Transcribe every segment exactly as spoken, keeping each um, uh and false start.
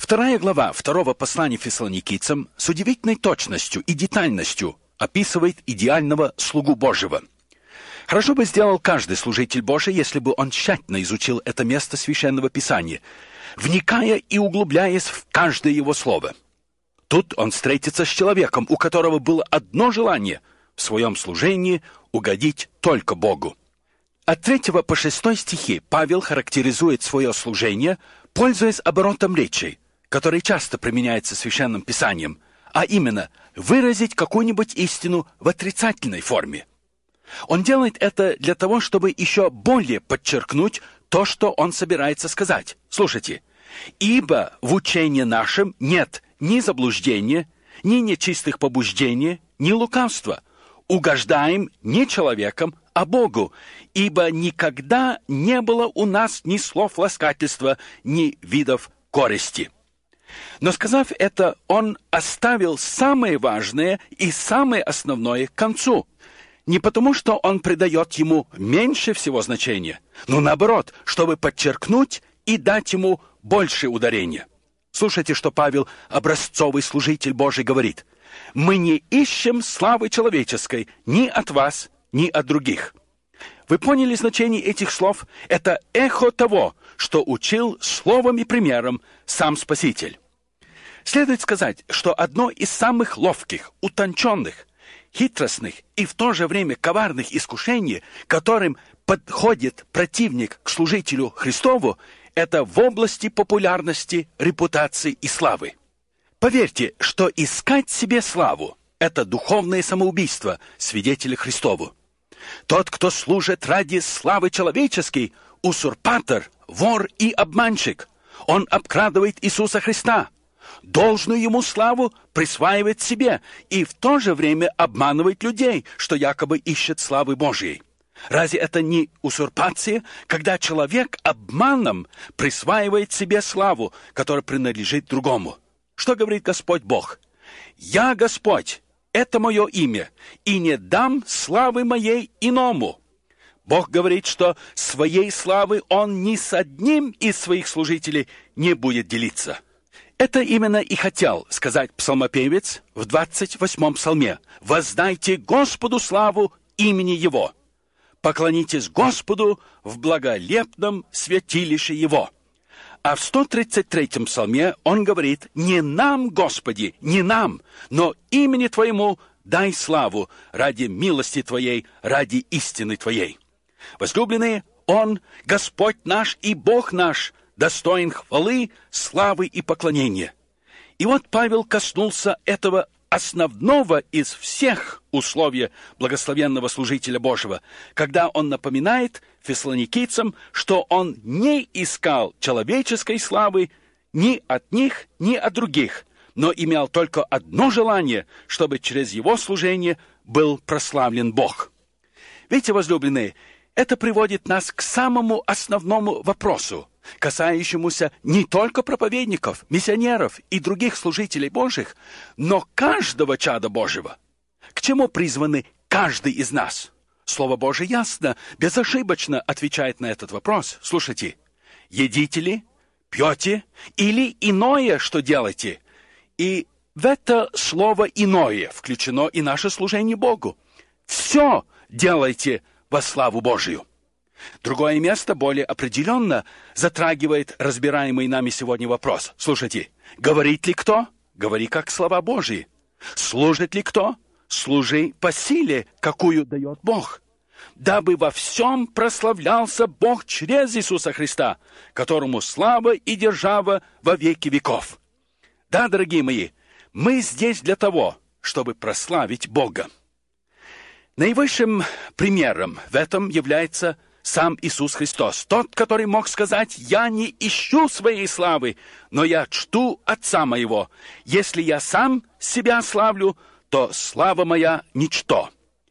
Вторая глава второго послания Фессалоникийцам с удивительной точностью и детальностью описывает идеального слугу Божьего. Хорошо бы сделал каждый служитель Божий, если бы он тщательно изучил это место Священного Писания, вникая и углубляясь в каждое его слово. Тут он встретится с человеком, у которого было одно желание в своем служении угодить только Богу. От третьего по шестой стихи Павел характеризует свое служение, пользуясь оборотом речи, который часто применяется Священным Писанием, а именно выразить какую-нибудь истину в отрицательной форме. Он делает это для того, чтобы еще более подчеркнуть то, что он собирается сказать. Слушайте. «Ибо в учении нашем нет ни заблуждения, ни нечистых побуждений, ни лукавства. Угождаем не человеком, а Богу, ибо никогда не было у нас ни слов ласкательства, ни видов корысти». Но сказав это, он оставил самое важное и самое основное к концу. Не потому, что он придает ему меньше всего значения, но наоборот, чтобы подчеркнуть и дать ему больше ударения. Слушайте, что Павел, образцовый служитель Божий, говорит. «Мы не ищем славы человеческой ни от вас, ни от других». Вы поняли значение этих слов? Это эхо того, что учил словом и примером сам Спаситель. Следует сказать, что одно из самых ловких, утонченных, хитростных и в то же время коварных искушений, которым подходит противник к служителю Христову, это в области популярности, репутации и славы. Поверьте, что искать себе славу – это духовное самоубийство свидетеля Христову. Тот, кто служит ради славы человеческой, узурпатор, вор и обманщик. Он обкрадывает Иисуса Христа. Должную ему славу присваивает себе и в то же время обманывает людей, что якобы ищет славы Божьей. Разве это не узурпация, когда человек обманом присваивает себе славу, которая принадлежит другому? Что говорит Господь Бог? «Я Господь, это мое имя, и не дам славы моей иному». Бог говорит, что своей славы Он ни с одним из своих служителей не будет делиться. Это именно и хотел сказать псалмопевец в двадцать восьмом псалме. «Воздайте Господу славу имени Его. Поклонитесь Господу в благолепном святилище Его». А в сто тридцать третьем псалме он говорит: «Не нам, Господи, не нам, но имени Твоему дай славу ради милости Твоей, ради истины Твоей». Возлюбленные, Он, Господь наш и Бог наш, достоин хвалы, славы и поклонения. И вот Павел коснулся этого основного из всех условий благословенного служителя Божьего, когда он напоминает фессалоникийцам, что он не искал человеческой славы ни от них, ни от других, но имел только одно желание, чтобы через его служение был прославлен Бог. Видите, возлюбленные, это приводит нас к самому основному вопросу, касающемуся не только проповедников, миссионеров и других служителей Божьих, но каждого чада Божьего. К чему призваны каждый из нас? Слово Божие ясно, безошибочно отвечает на этот вопрос. Слушайте, едите ли, пьете или иное, что делаете? И в это слово «иное» включено и наше служение Богу. Все делайте во славу Божию. Другое место более определенно затрагивает разбираемый нами сегодня вопрос. Слушайте, говорит ли кто? Говори как слова Божьи. Служит ли кто? Служи по силе, какую дает Бог. Дабы во всем прославлялся Бог через Иисуса Христа, которому слава и держава во веки веков. Да, дорогие мои, мы здесь для того, чтобы прославить Бога. Наивысшим примером в этом является сам Иисус Христос, тот, который мог сказать: «Я не ищу своей славы, но я чту Отца моего. Если я сам себя славлю, то слава моя ничто».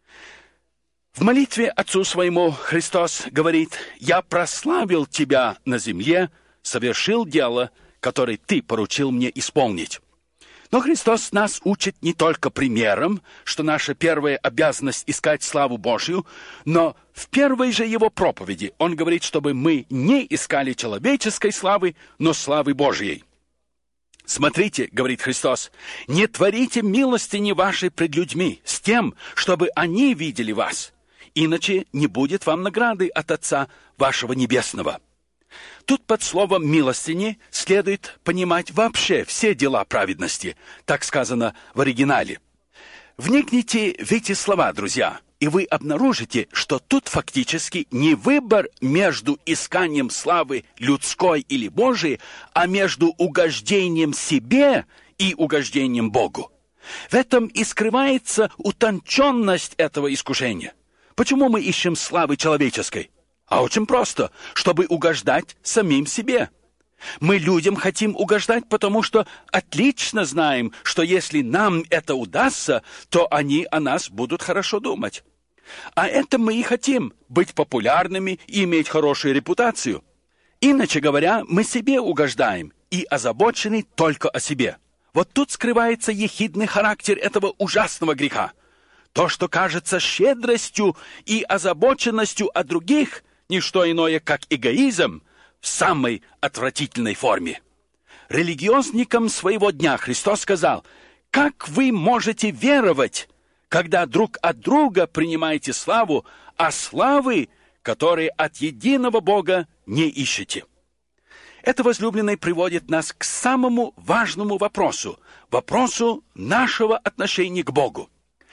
В молитве Отцу своему Христос говорит: «Я прославил Тебя на земле, совершил дело, которое Ты поручил мне исполнить». Но Христос нас учит не только примером, что наша первая обязанность искать славу Божью, но в первой же Его проповеди Он говорит, чтобы мы не искали человеческой славы, но славы Божьей. Смотрите, говорит Христос, не творите милостыни вашей пред людьми с тем, чтобы они видели вас, иначе не будет вам награды от Отца вашего Небесного. Тут под словом «милостыни» следует понимать вообще все дела праведности, так сказано в оригинале. Вникните в эти слова, друзья, и вы обнаружите, что тут фактически не выбор между исканием славы людской или Божией, а между угождением себе и угождением Богу. В этом и скрывается утонченность этого искушения. Почему мы ищем славы человеческой? А очень просто, чтобы угождать самим себе. Мы людям хотим угождать, потому что отлично знаем, что если нам это удастся, то они о нас будут хорошо думать. А это мы и хотим, быть популярными и иметь хорошую репутацию. Иначе говоря, мы себе угождаем и озабочены только о себе. Вот тут скрывается ехидный характер этого ужасного греха. То, что кажется щедростью и озабоченностью о других, не что иное, как эгоизм, в самой отвратительной форме. Религиозникам своего дня Христос сказал: «Как вы можете веровать, когда друг от друга принимаете славу, а славы, которые от единого Бога, не ищете?» Это, возлюбленный, приводит нас к самому важному вопросу, вопросу нашего отношения к Богу.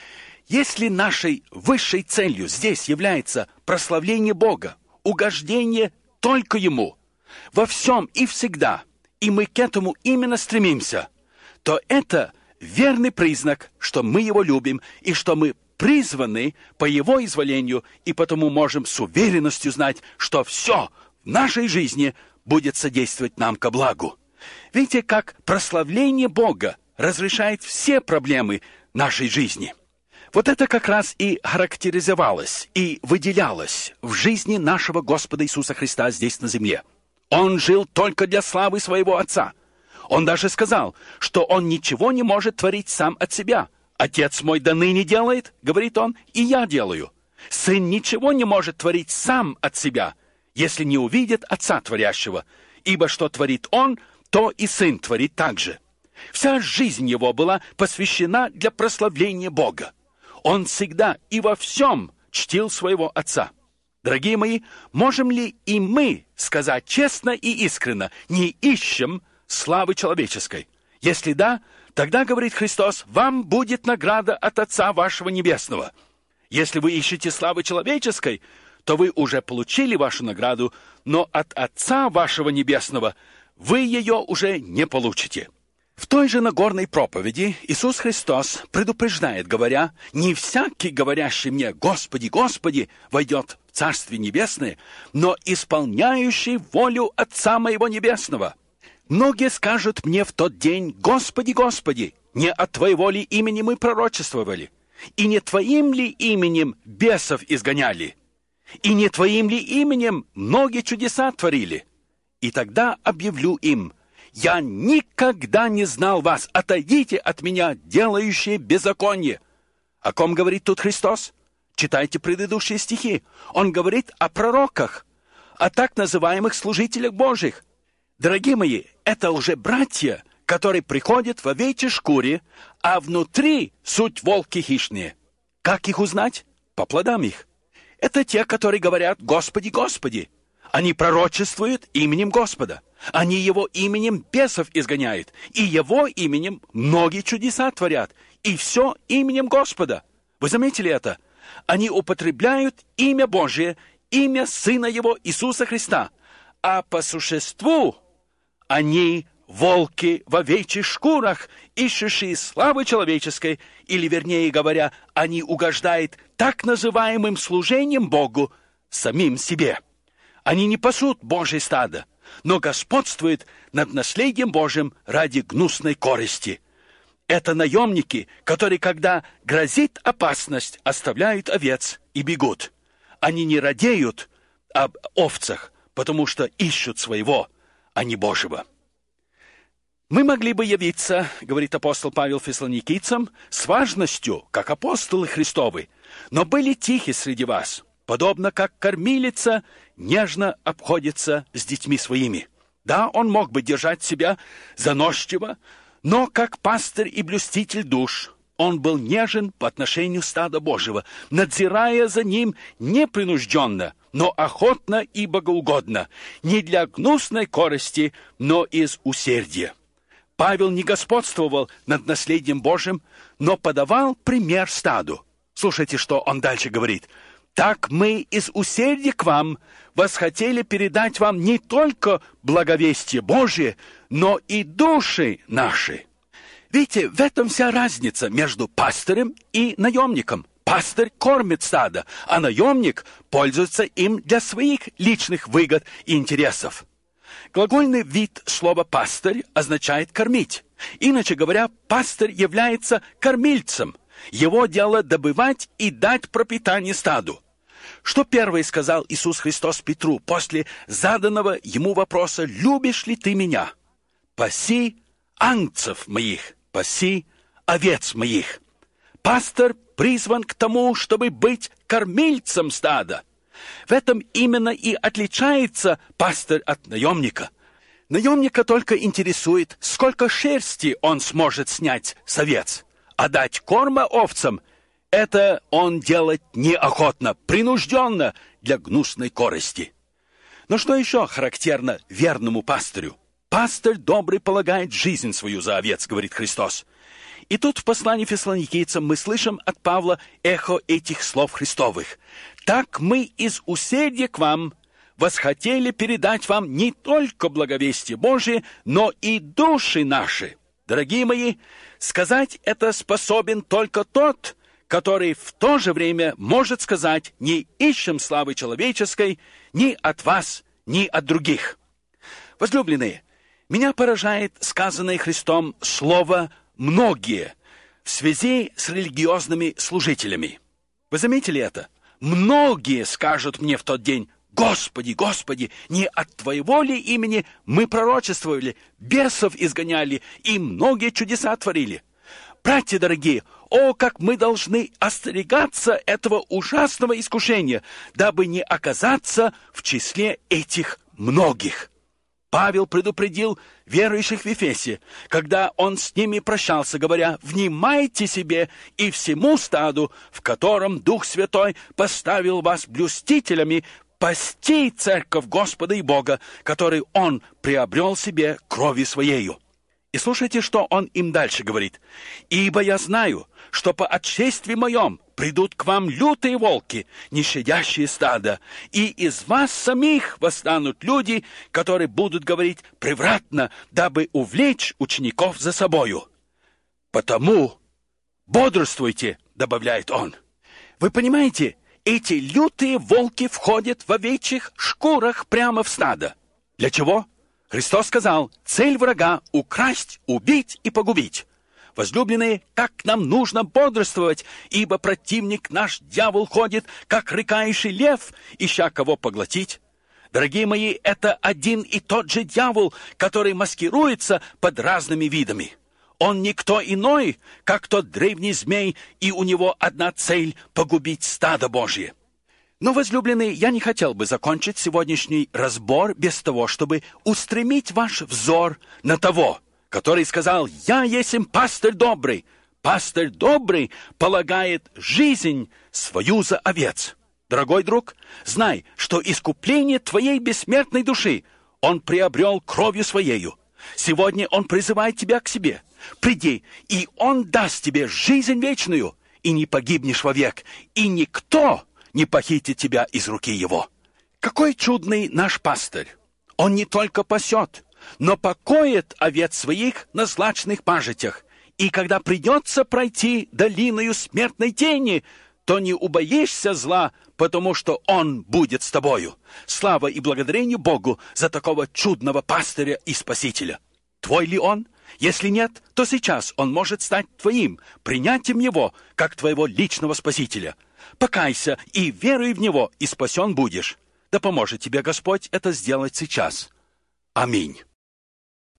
Если нашей высшей целью здесь является прославление Бога, угождение только Ему, во всем и всегда, и мы к этому именно стремимся, то это верный признак, что мы Его любим и что мы призваны по Его изволению, и потому можем с уверенностью знать, что все в нашей жизни будет содействовать нам ко благу. Видите, как прославление Бога разрешает все проблемы нашей жизни. Вот это как раз и характеризовалось, и выделялось в жизни нашего Господа Иисуса Христа здесь на земле. Он жил только для славы своего Отца. Он даже сказал, что Он ничего не может творить сам от себя. «Отец мой до ныне делает, — говорит Он, — и я делаю». Сын ничего не может творить сам от себя, если не увидит Отца Творящего. Ибо что творит Он, то и Сын творит также. Вся жизнь Его была посвящена для прославления Бога. Он всегда и во всем чтил своего Отца. Дорогие мои, можем ли и мы сказать честно и искренно: не ищем славы человеческой? Если да, тогда, говорит Христос, вам будет награда от Отца вашего Небесного. Если вы ищете славы человеческой, то вы уже получили вашу награду, но от Отца вашего Небесного вы ее уже не получите. В той же Нагорной проповеди Иисус Христос предупреждает, говоря: «Не всякий, говорящий мне: Господи, Господи, войдет в Царствие Небесное, но исполняющий волю Отца моего Небесного. Многие скажут мне в тот день: Господи, Господи, не от Твоего ли имени мы пророчествовали? И не Твоим ли именем бесов изгоняли? И не Твоим ли именем многие чудеса творили? И тогда объявлю им: я никогда не знал вас, отойдите от меня, делающие беззаконие». О ком говорит тут Христос? Читайте предыдущие стихи. Он говорит о пророках, о так называемых служителях Божьих. Дорогие мои, это лжебратья, которые приходят в овечьей шкуре, а внутри суть волки хищные. Как их узнать? По плодам их. Это те, которые говорят: Господи, Господи. Они пророчествуют именем Господа. Они Его именем бесов изгоняют. И Его именем многие чудеса творят. И все именем Господа. Вы заметили это? Они употребляют имя Божие, имя Сына Его Иисуса Христа. А по существу они волки в овечьих шкурах, ищущие славы человеческой, или, вернее говоря, они угождают так называемым служением Богу самим себе. Они не пасут Божье стадо, но господствуют над наследием Божьим ради гнусной корысти. Это наемники, которые, когда грозит опасность, оставляют овец и бегут. Они не радеют об овцах, потому что ищут своего, а не Божьего. Мы могли бы явиться, говорит апостол Павел Фессалоникийцам, с важностью, как апостолы Христовы, но были тихи среди вас, подобно как кормилица нежно обходится с детьми своими. Да, он мог бы держать себя заносчиво, но как пастырь и блюститель душ он был нежен по отношению стада Божьего, надзирая за ним непринужденно, но охотно и богоугодно, не для гнусной корысти, но из усердия. Павел не господствовал над наследием Божьим, но подавал пример стаду. Слушайте, что он дальше говорит. «Так мы из усердия к вам восхотели передать вам не только благовестие Божие, но и души наши». Видите, в этом вся разница между пастырем и наемником. Пастырь кормит стадо, а наемник пользуется им для своих личных выгод и интересов. Глагольный вид слова «пастырь» означает «кормить». Иначе говоря, пастырь является кормильцем. Его дело добывать и дать пропитание стаду. Что первый сказал Иисус Христос Петру после заданного ему вопроса «Любишь ли ты меня?» «Паси ангцев моих, паси овец моих». Пастор призван к тому, чтобы быть кормильцем стада. В этом именно и отличается пастырь от наемника. Наемника только интересует, сколько шерсти он сможет снять с овец, а дать корма овцам — это он делает неохотно, принужденно, для гнусной корысти. Но что еще характерно верному пастырю? «Пастырь добрый полагает жизнь свою за овец», — говорит Христос. И тут в послании Фессалоникийцам мы слышим от Павла эхо этих слов Христовых. «Так мы из усердия к вам восхотели передать вам не только благовестие Божие, но и души наши». Дорогие мои, сказать это способен только тот, который в то же время может сказать: «Не ищем славы человеческой ни от вас, ни от других». Возлюбленные, меня поражает сказанное Христом слово «многие» в связи с религиозными служителями. Вы заметили это? Многие скажут мне в тот день: «Господи, Господи, не от Твоего ли имени мы пророчествовали, бесов изгоняли и многие чудеса творили?» Братья дорогие, о, как мы должны остерегаться этого ужасного искушения, дабы не оказаться в числе этих многих. Павел предупредил верующих в Ефесе, когда он с ними прощался, говоря: «Внимайте себе и всему стаду, в котором Дух Святой поставил вас блюстителями, пасти церковь Господа и Бога, который Он приобрел себе кровью Своею». И слушайте, что он им дальше говорит. «Ибо я знаю, что по отшествии моем придут к вам лютые волки, не щадящие стада, и из вас самих восстанут люди, которые будут говорить превратно, дабы увлечь учеников за собою. Потому бодрствуйте», добавляет он. Вы понимаете, эти лютые волки входят в овечьих шкурах прямо в стадо. Для чего? Христос сказал: цель врага — украсть, убить и погубить. Возлюбленные, как нам нужно бодрствовать, ибо противник наш, дьявол, ходит, как рыкающий лев, ища кого поглотить. Дорогие мои, это один и тот же дьявол, который маскируется под разными видами. Он никто иной, как тот древний змей, и у него одна цель — погубить стадо Божье. Но, возлюбленные, я не хотел бы закончить сегодняшний разбор без того, чтобы устремить ваш взор на того, который сказал: «Я есмь пастырь добрый». Пастырь добрый полагает жизнь свою за овец. Дорогой друг, знай, что искупление твоей бессмертной души Он приобрел кровью Своею. Сегодня Он призывает тебя к себе. Приди, и Он даст тебе жизнь вечную, и не погибнешь вовек, и никто не похитит тебя из руки Его. Какой чудный наш пастырь! Он не только пасет, но покоит овец своих на злачных пажитях. И когда придется пройти долиною смертной тени, то не убоишься зла, потому что Он будет с тобою. Слава и благодарение Богу за такого чудного пастыря и спасителя. Твой ли Он? Если нет, то сейчас Он может стать твоим, принятием Его, как твоего личного спасителя. Покайся и веруй в Него, и спасен будешь. Да поможет тебе Господь это сделать сейчас. Аминь.